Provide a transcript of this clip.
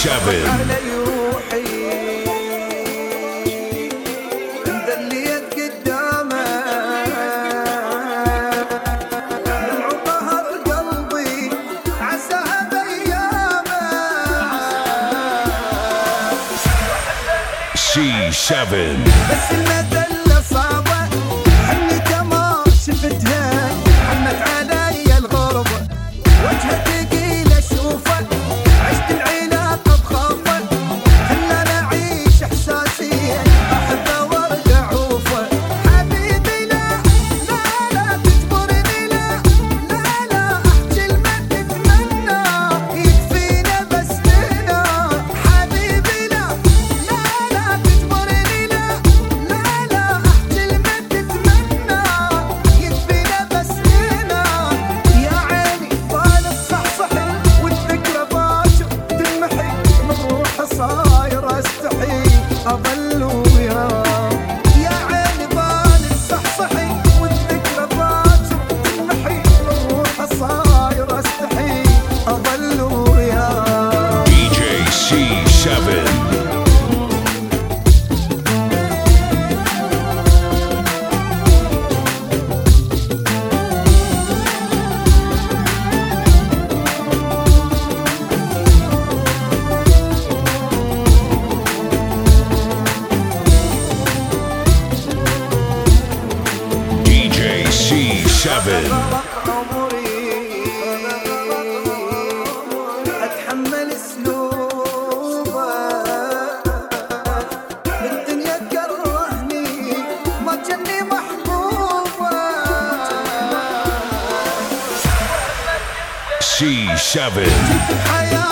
C7 علي روحي مذليت قدامه دمع قهر قلبي عساها بأيامه C7 بس المذلة صعبة حنيته ما شفتها حنت علي الغربة وجهه ثقيل اشوفه عشت العلاقة بخوفه خلاني اعيش احساسيا احبه وارجع عوفه حبيبي لا لا لا تجبرني لا لا لا احكي لمن تتمنى يكفينا بس لنا حبيبي لا لا لا تجبرني لا لا لا احكي لمن تتمنى يكفينا بس لنا يا عيني طال الصحصحي والذكرى باكر تمحي من روحي صاير استحي اظل وياه يا عيني طال الصحصحي والذكرى باكر تمحي من روحي صاير استحي اظل وياه DJ C7 DJ C7 عمري اتحمل اسلوبه الدنيا تكرهني ما جني محبوبه C7 الحياه